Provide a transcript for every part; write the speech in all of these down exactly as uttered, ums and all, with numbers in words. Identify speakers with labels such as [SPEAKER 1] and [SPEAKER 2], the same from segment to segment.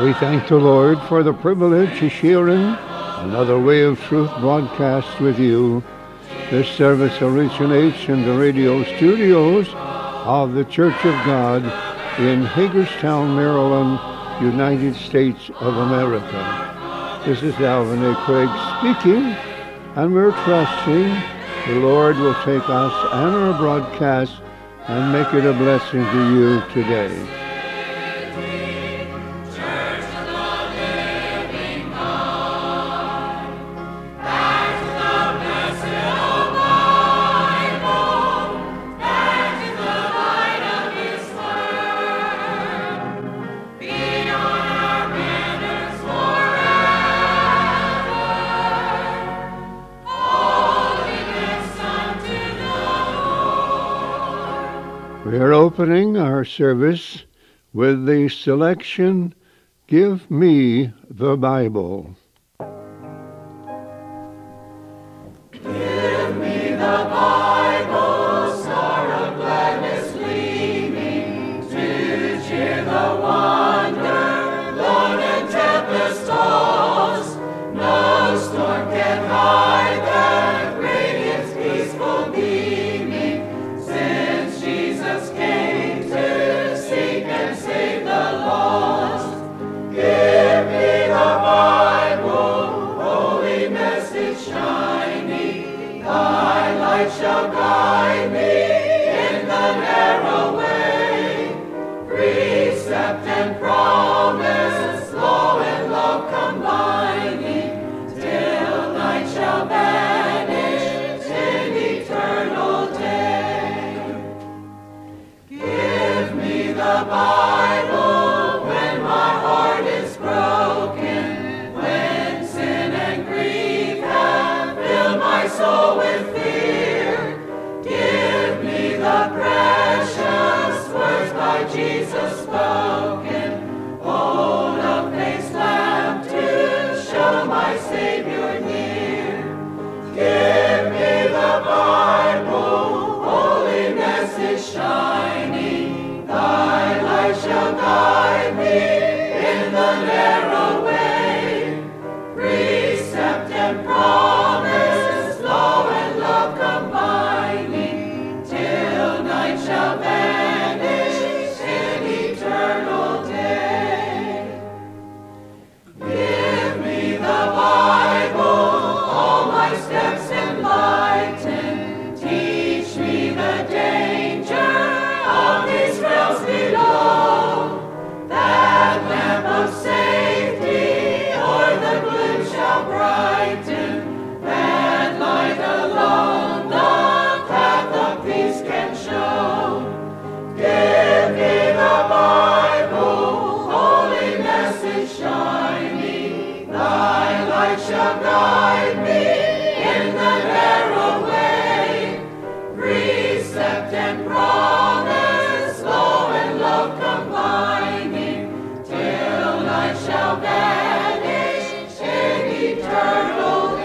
[SPEAKER 1] We thank the Lord for the privilege of sharing another Way of Truth broadcast with you. This service originates in the radio studios of the Church of God in Hagerstown, Maryland, United States of America. This is Alvin A. Craig speaking, and we're trusting the Lord will take us and our broadcast and make it a blessing to you today. We are opening our service with the selection, Give Me the Bible.
[SPEAKER 2] Give me the Bible, star of gladness gleaming, to cheer the wanderer, lone and tempest tossed. No storm can hide that radiance peaceful beaming, since Jesus came to seek and save the lost. Give me the Bible, holy message shining, thy light shall guide me in the narrow way. Precept and promise, law and love combining, till night shall vanish in eternal day. Give me the Bible when my heart is broken, when sin and grief have filled my soul with fear. Give me the precious words by Jesus spoken, hold a faith's lamp to show my Savior near. Give me the Bible, holy message shining, thy light shall guide me in the narrow way. Precept and promise, law and love combining, till night shall vanish in eternal day. Give me the Bible, all my steps enlighten, teach me the danger of these realms below. That lamp of safety o'er the gloom shall brighten, that light alone the path of peace can show. Give me the Bible, holy message shining, thy light shall guide me in the narrow way. Precept and promise, law and love combining, till night shall vanish in eternal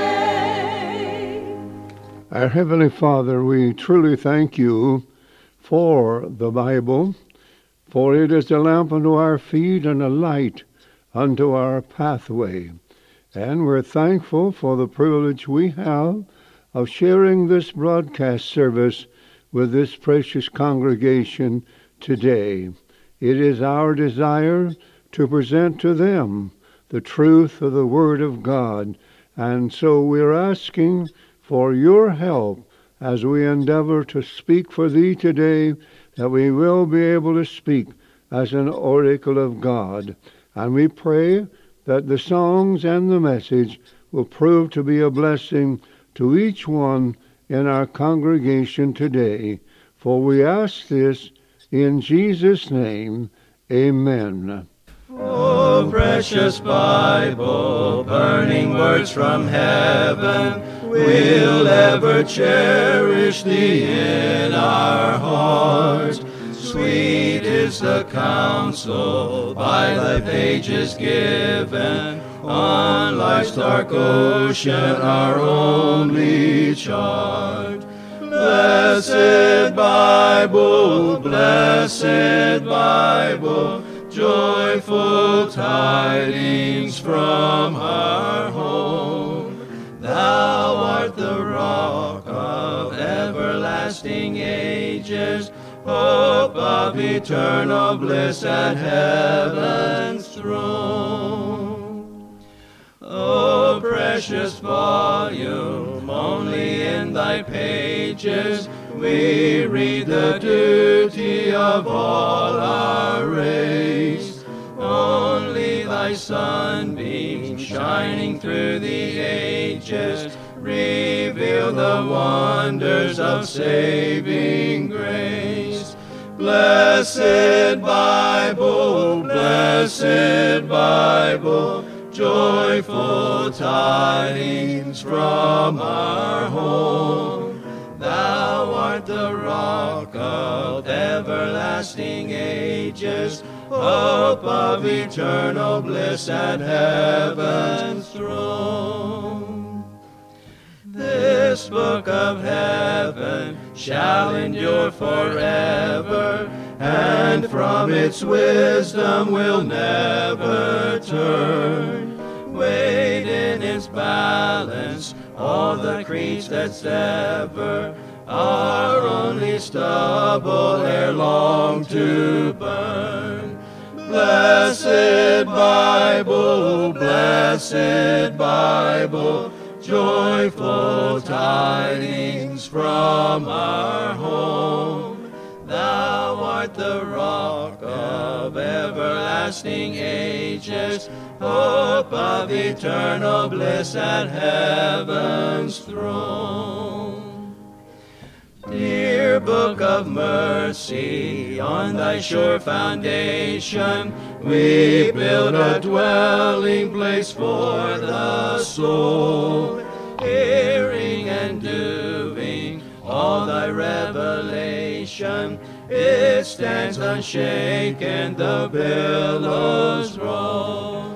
[SPEAKER 2] day.
[SPEAKER 1] Our Heavenly Father, we truly thank you for the Bible, for it is a lamp unto our feet and a light unto our pathway. And we're thankful for the privilege we have of sharing this broadcast service with this precious congregation today. It is our desire to present to them the truth of the Word of God, and so we're asking for your help as we endeavor to speak for thee today, that we will be able to speak as an oracle of God. And we pray that the songs and the message will prove to be a blessing to each one in our congregation today. For we ask this in Jesus' name, amen.
[SPEAKER 2] O precious Bible, burning words from heaven, we'll ever cherish thee in our heart. Sweet is the counsel by thy pages given, on life's dark ocean our only chart. Blessed Bible, blessed Bible, joyful joyful tidings from our home. Thou art the rock of everlasting ages, hope of eternal bliss at heaven's throne. O precious volume, only in thy pages we read the duty of all our race. Only thy sunbeams shining through the ages reveal the wonders of saving grace. Blessed Bible, blessed Bible, joyful tidings from our home. Thou art the rock of everlasting ages, hope of eternal bliss at heaven's throne. This book of heaven shall endure forever, and from its wisdom will never turn. Weighed in its balance, all the creeds that sever are only stubble ere long to burn. Blessed Bible, blessed Bible, joyful tidings from our home. Thou art the rock of everlasting ages, hope of eternal bliss at heaven's throne. Dear Book of Mercy, on thy sure foundation we build a dwelling place for the soul, hearing and doing all thy revelation. It stands unshaken, the billows roll.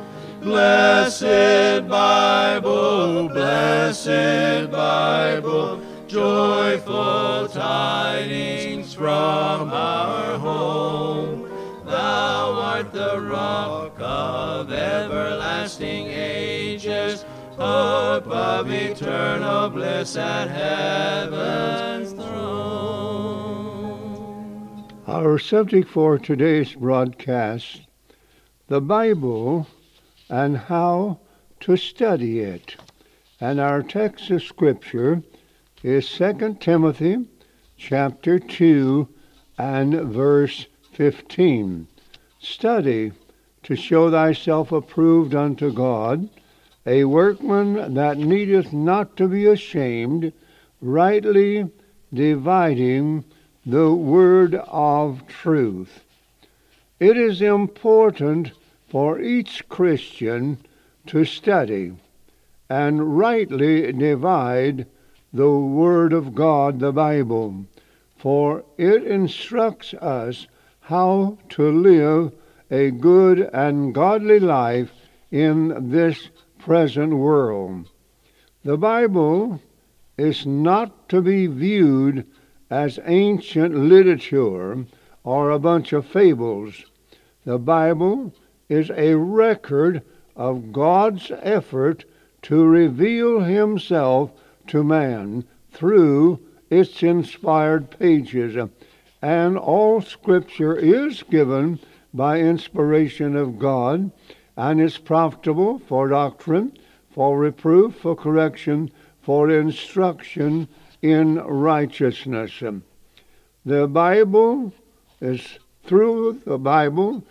[SPEAKER 2] Blessed Bible, blessed Bible, joyful tidings from our home. Thou art the rock of everlasting ages, hope of eternal bliss at heaven's throne.
[SPEAKER 1] Our subject for today's broadcast, the Bible and how to study it. And our text of Scripture is Second Timothy chapter two and verse fifteen. Study to show thyself approved unto God, a workman that needeth not to be ashamed, rightly dividing the word of truth. It is important for each Christian to study and rightly divide the Word of God, the Bible, for it instructs us how to live a good and godly life in this present world. The Bible is not to be viewed as ancient literature or a bunch of fables. The Bible is a record of God's effort to reveal himself to man through its inspired pages. And all Scripture is given by inspiration of God, and is profitable for doctrine, for reproof, for correction, for instruction in righteousness. The Bible is, through the Bible,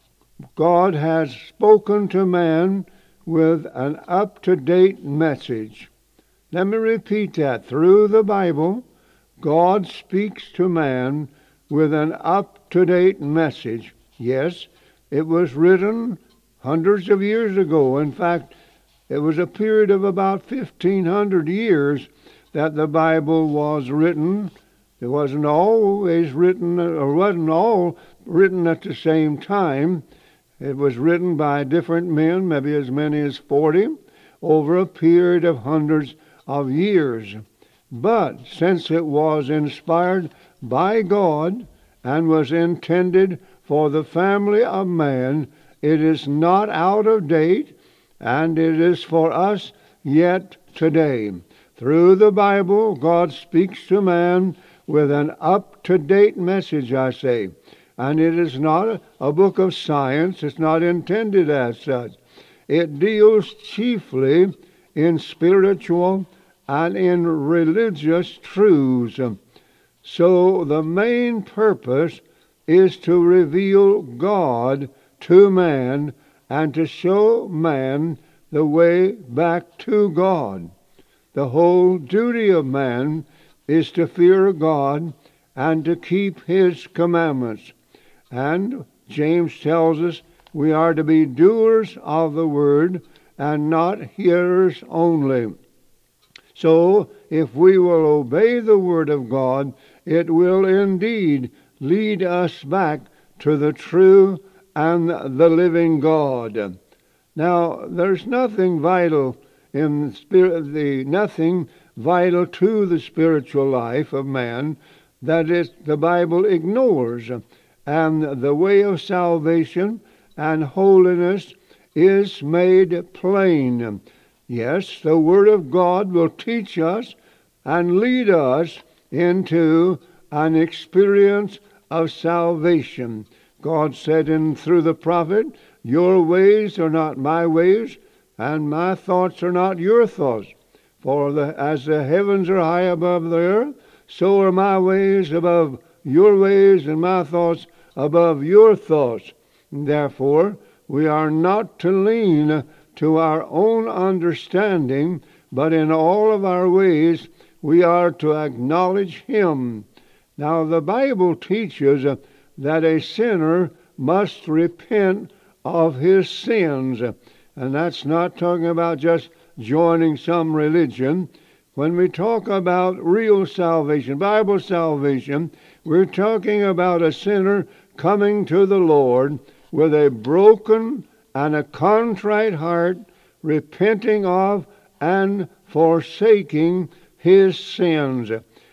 [SPEAKER 1] God has spoken to man with an up-to-date message. Let me repeat that. Through the Bible, God speaks to man with an up-to-date message. Yes, it was written hundreds of years ago. In fact, it was a period of about fifteen hundred years that the Bible was written. It wasn't always written, or wasn't all written at the same time. It was written by different men, maybe as many as forty, over a period of hundreds of years. But since it was inspired by God and was intended for the family of man, It is not out of date, and it is for us yet today. Through the Bible, God speaks to man with an up-to-date message, I say. And it is not a book of science. It's not intended as such. It deals chiefly in spiritual and in religious truths. So the main purpose is to reveal God to man and to show man the way back to God. The whole duty of man is to fear God and to keep His commandments. And James tells us we are to be doers of the word and not hearers only. So, if we will obey the word of God, it will indeed lead us back to the true and the living God. Now, there's nothing vital in spirit, the nothing vital to the spiritual life of man that is the Bible ignores, and the way of salvation and holiness is made plain. Yes, the Word of God will teach us and lead us into an experience of salvation. God said in through the prophet, "Your ways are not my ways, and my thoughts are not your thoughts. For the, as the heavens are high above the earth, so are my ways above your ways, and my thoughts above your thoughts." Therefore, we are not to lean to our own understanding, but in all of our ways we are to acknowledge Him. Now, the Bible teaches that a sinner must repent of his sins. And that's not talking about just joining some religion. When we talk about real salvation, Bible salvation, we're talking about a sinner coming to the Lord with a broken and a contrite heart, repenting of and forsaking his sins.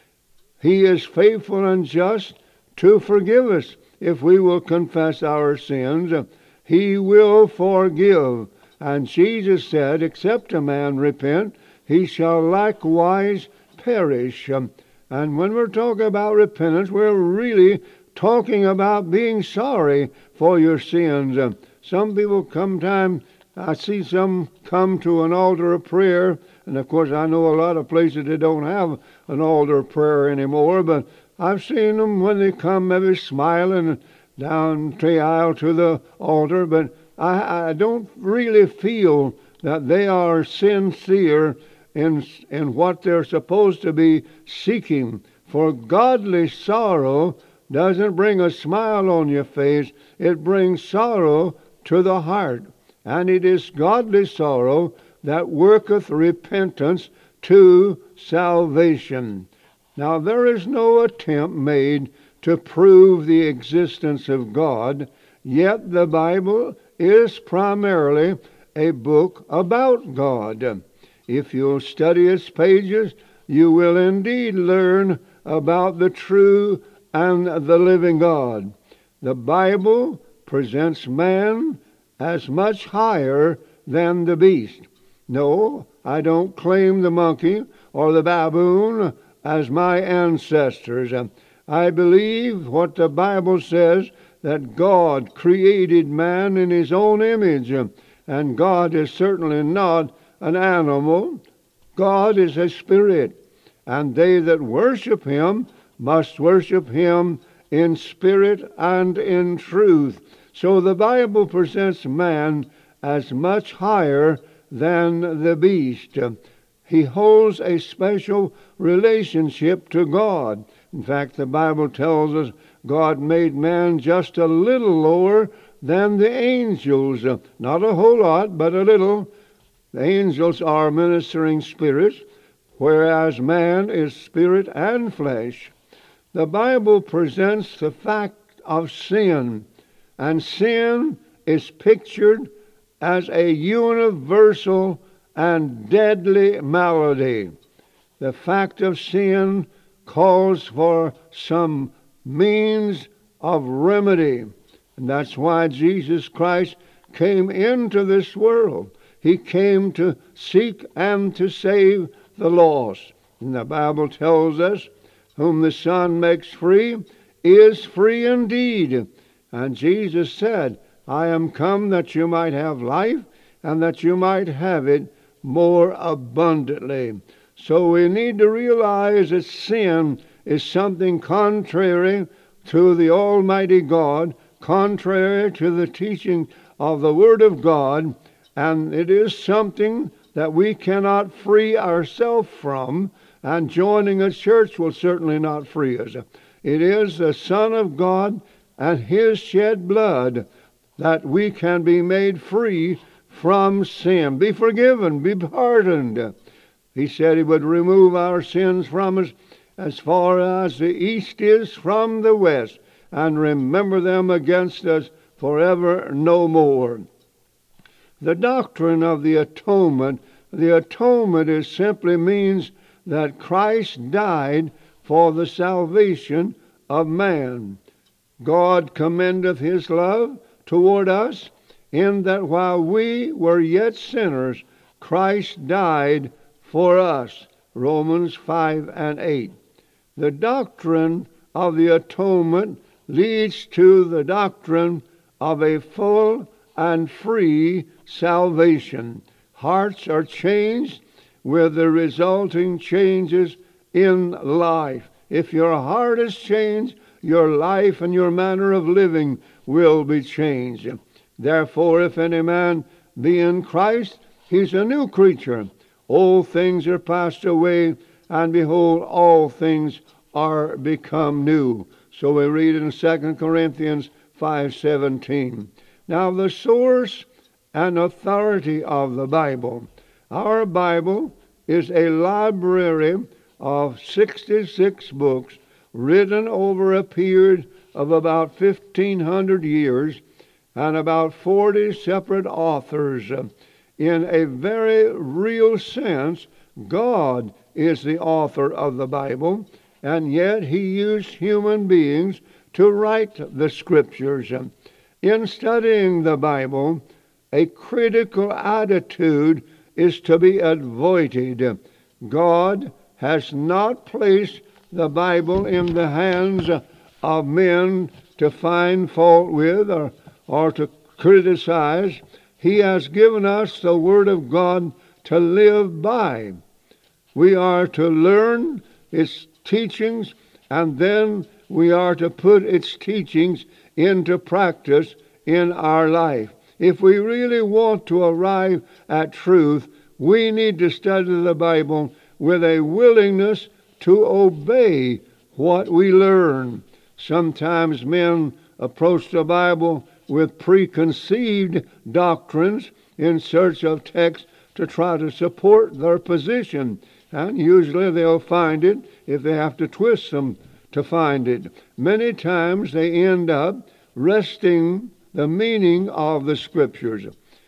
[SPEAKER 1] He is faithful and just to forgive us if we will confess our sins. He will forgive. And Jesus said, except a man repent, he shall likewise perish. And when we're talking about repentance, we're really talking about being sorry for your sins. Some people come time, I see some come to an altar of prayer, and of course I know a lot of places they don't have an altar of prayer anymore, but I've seen them when they come maybe smiling down the aisle to the altar, but I, I don't really feel that they are sincere in, in what they're supposed to be seeking. For godly sorrow doesn't bring a smile on your face, it brings sorrow to the heart. And it is godly sorrow that worketh repentance to salvation. Now, there is no attempt made to prove the existence of God, yet the Bible is primarily a book about God. If you'll study its pages, you will indeed learn about the true and the living God. The Bible presents man as much higher than the beast. No, I don't claim the monkey or the baboon as my ancestors. I believe what the Bible says, that God created man in His own image, and God is certainly not an animal. God is a spirit, and they that worship Him must worship Him in spirit and in truth. So the Bible presents man as much higher than the beast. He holds a special relationship to God. In fact, the Bible tells us God made man just a little lower than the angels. Not a whole lot, but a little. The angels are ministering spirits, whereas man is spirit and flesh. The Bible presents the fact of sin, and sin is pictured as a universal and deadly malady. The fact of sin calls for some means of remedy. And that's why Jesus Christ came into this world. He came to seek and to save the lost. And the Bible tells us, whom the Son makes free is free indeed. And Jesus said, I am come that you might have life, and that you might have it more abundantly. So we need to realize that sin is something contrary to the Almighty God, contrary to the teaching of the Word of God, and it is something that we cannot free ourselves from, and joining a church will certainly not free us. It is the Son of God and His shed blood that we can be made free from sin, be forgiven, be pardoned. He said He would remove our sins from us as far as the east is from the west, and remember them against us forever no more. The doctrine of the atonement, the atonement is simply means that Christ died for the salvation of man. God commendeth His love toward us in that while we were yet sinners, Christ died for us. Romans five and eight. The doctrine of the atonement leads to the doctrine of a full and free salvation. Hearts are changed with the resulting changes in life. If your heart is changed, your life and your manner of living will be changed. Therefore, if any man be in Christ, he's a new creature. Old things are passed away, and behold, all things are become new. So we read in Second Corinthians five seventeen. Now the source and authority of the Bible. Our Bible is a library of sixty-six books written over a period of about fifteen hundred years and about forty separate authors. In a very real sense, God is the author of the Bible, and yet He used human beings to write the Scriptures. In studying the Bible, a critical attitude is to be avoided. God has not placed the Bible in the hands of men to find fault with or, or to criticize. He has given us the Word of God to live by. We are to learn its teachings, and then we are to put its teachings into practice in our life. If we really want to arrive at truth, we need to study the Bible with a willingness to obey what we learn. Sometimes men approach the Bible with preconceived doctrines in search of texts to try to support their position, and usually they'll find it if they have to twist them to find it. Many times they end up wresting the meaning of the Scriptures.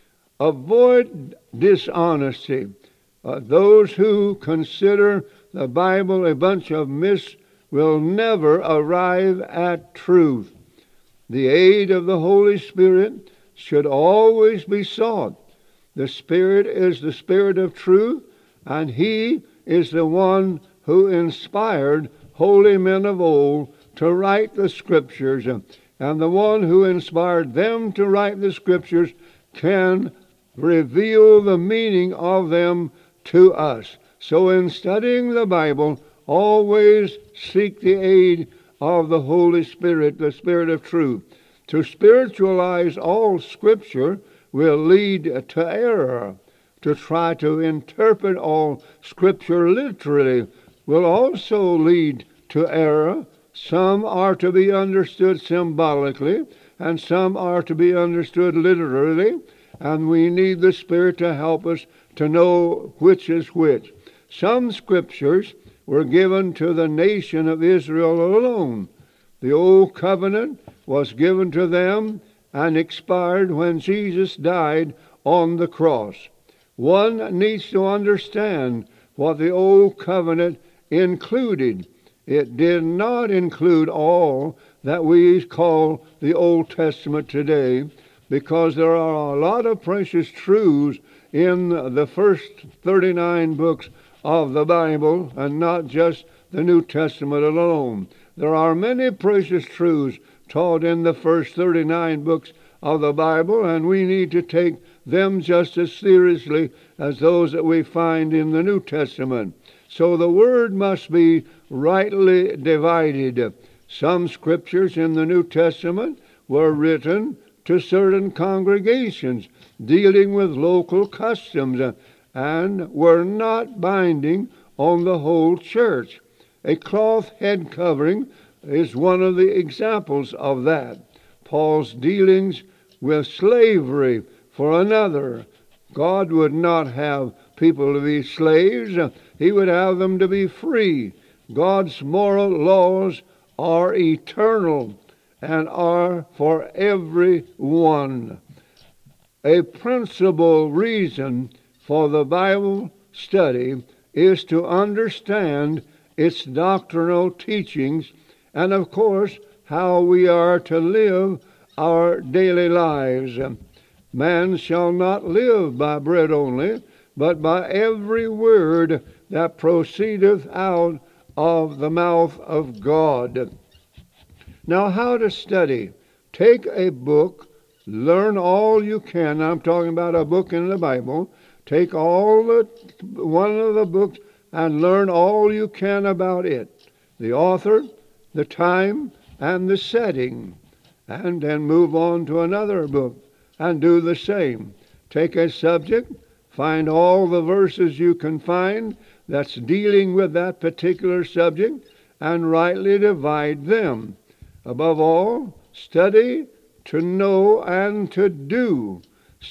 [SPEAKER 1] Avoid dishonesty. Uh, those who consider the Bible a bunch of myths will never arrive at truth. The aid of the Holy Spirit should always be sought. The Spirit is the Spirit of truth, and He is the one who inspired holy men of old to write the Scriptures. And the one who inspired them to write the Scriptures can reveal the meaning of them to us. So in studying the Bible, always seek the aid of the Holy Spirit, the Spirit of truth. To spiritualize all Scripture will lead to error. To try to interpret all Scripture literally will also lead to error. Some are to be understood symbolically, and some are to be understood literally, and we need the Spirit to help us to know which is which. Some Scriptures were given to the nation of Israel alone. The Old Covenant was given to them and expired when Jesus died on the cross. One needs to understand what the Old Covenant included. It did not include all that we call the Old Testament today. because there are a lot of precious truths in the first thirty-nine books of the Bible, and not just the New Testament alone. There are many precious truths taught in the first thirty-nine books of the Bible, and we need to take them just as seriously as those that we find in the New Testament. So the Word must be rightly divided. Some scriptures in the New Testament were written to certain congregations, dealing with local customs, and were not binding on the whole church. A cloth head covering is one of the examples of that. Paul's dealings with slavery for another. God would not have people to be slaves. He would have them to be free. God's moral laws are eternal and are for everyone. A principal reason for the Bible study is to understand its doctrinal teachings and, of course, how we are to live our daily lives. Man shall not live by bread only, but by every word that proceedeth out of the mouth of God. Now, how to study? Take a book, learn all you can. I'm talking about a book in the Bible. Take all the one of the books and learn all you can about it. The author, the time, and the setting. And then move on to another book and do the same. Take a subject, find all the verses you can find that's dealing with that particular subject, and rightly divide them. Above all, study to know and to do.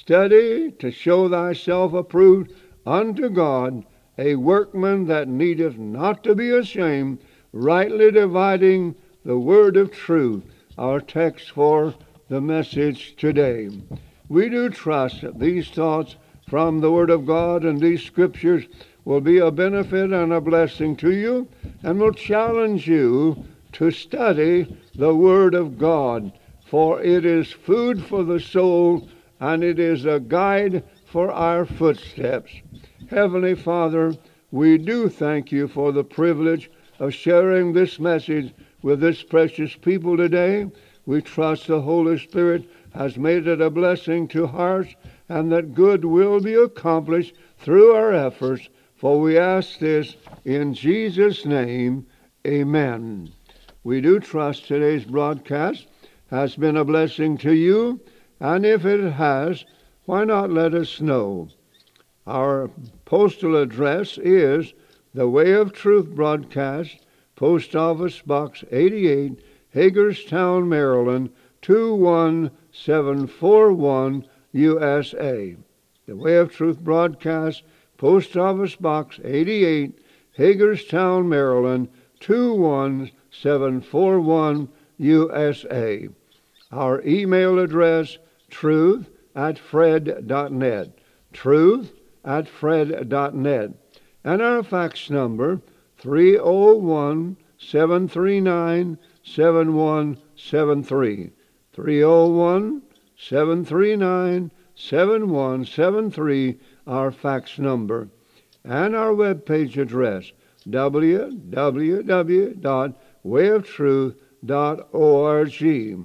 [SPEAKER 1] Study to show thyself approved unto God, a workman that needeth not to be ashamed, rightly dividing the word of truth. Our text for the message today. We do trust that these thoughts from the Word of God and these Scriptures will be a benefit and a blessing to you, and will challenge you to study the Word of God, for it is food for the soul, and it is a guide for our footsteps. Heavenly Father, we do thank you for the privilege of sharing this message with this precious people today. We trust the Holy Spirit has made it a blessing to hearts, and that good will be accomplished through our efforts. For we ask this in Jesus' name, amen. We do trust today's broadcast has been a blessing to you, and if it has, why not let us know? Our postal address is The Way of Truth Broadcast, Post Office Box eighty-eight, Hagerstown, Maryland, two one seven four one, U S A. The Way of Truth Broadcast, Post Office Box eighty-eight, Hagerstown, Maryland, two one seven four one, U S A. Our email address, truth at fred dot net. Truth at fred dot net. And our fax number, three oh one, seven three nine, seven one seven three. three oh one, seven three nine, seven one seven three, our fax number. And our webpage address, w w w dot way of truth dot org.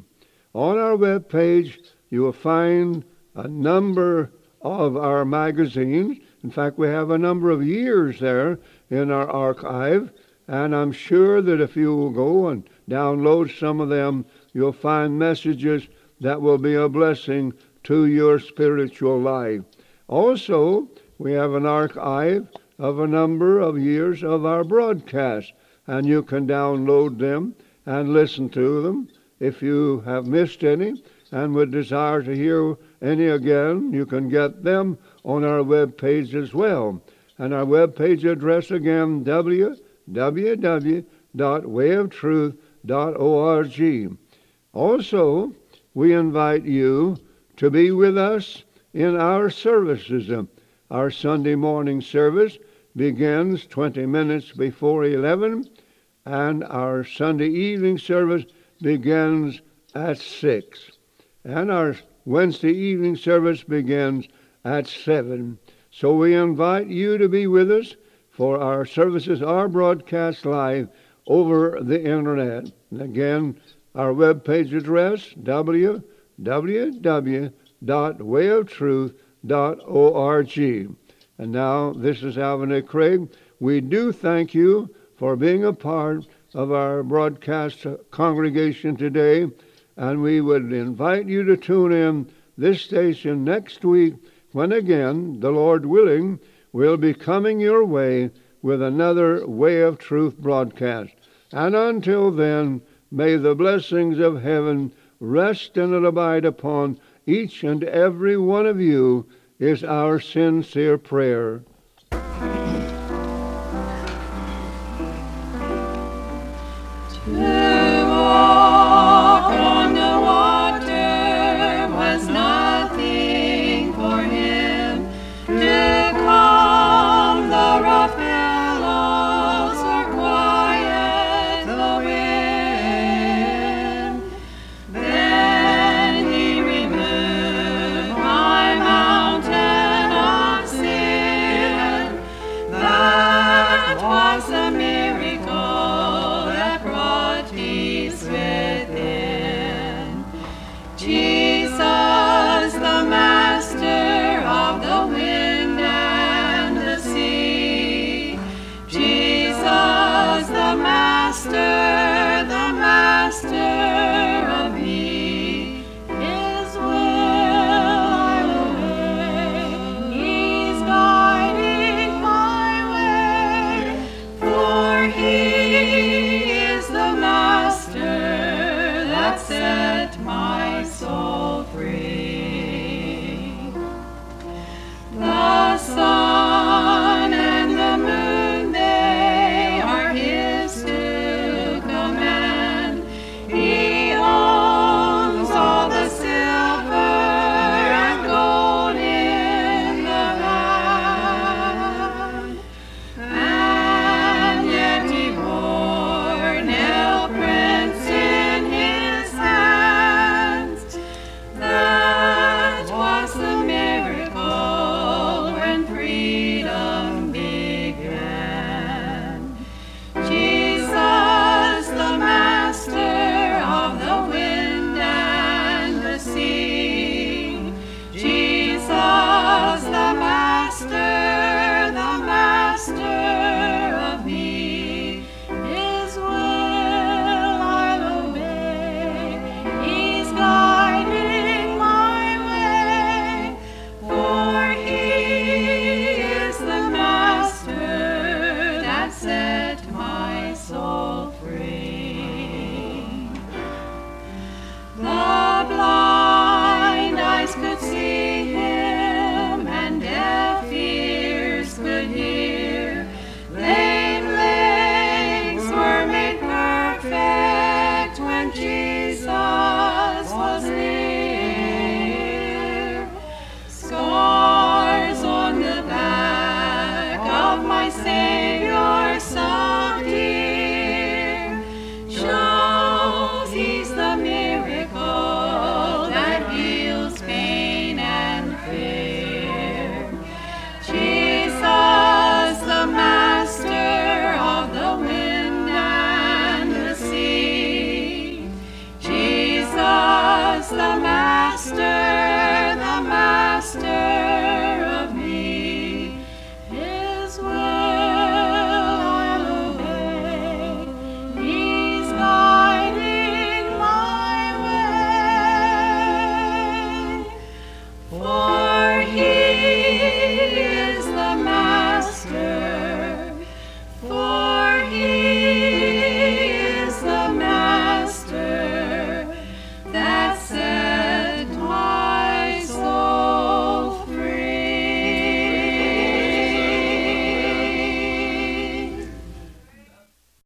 [SPEAKER 1] On our webpage, you will find a number of our magazines. In fact, we have a number of years there in our archive, and I'm sure that if you will go and download some of them, you'll find messages that will be a blessing to your spiritual life. Also, we have an archive of a number of years of our broadcasts, and you can download them and listen to them. If you have missed any and would desire to hear any again, you can get them on our web page as well. And our web page address again, w w w dot way of truth dot org. Also, we invite you to be with us in our services. Our Sunday morning service begins twenty minutes before eleven, and our Sunday evening service begins at six. And our Wednesday evening service begins at seven. So we invite you to be with us, for our services are broadcast live over the internet. And again, our webpage address, w w w dot way of truth dot org. And now, this is Alvin A. Craig. We do thank you for being a part of our broadcast congregation today, and we would invite you to tune in this station next week when again, the Lord willing, we'll be coming your way with another Way of Truth broadcast. And until then, may the blessings of heaven rest and abide upon each and every one of you is our sincere prayer.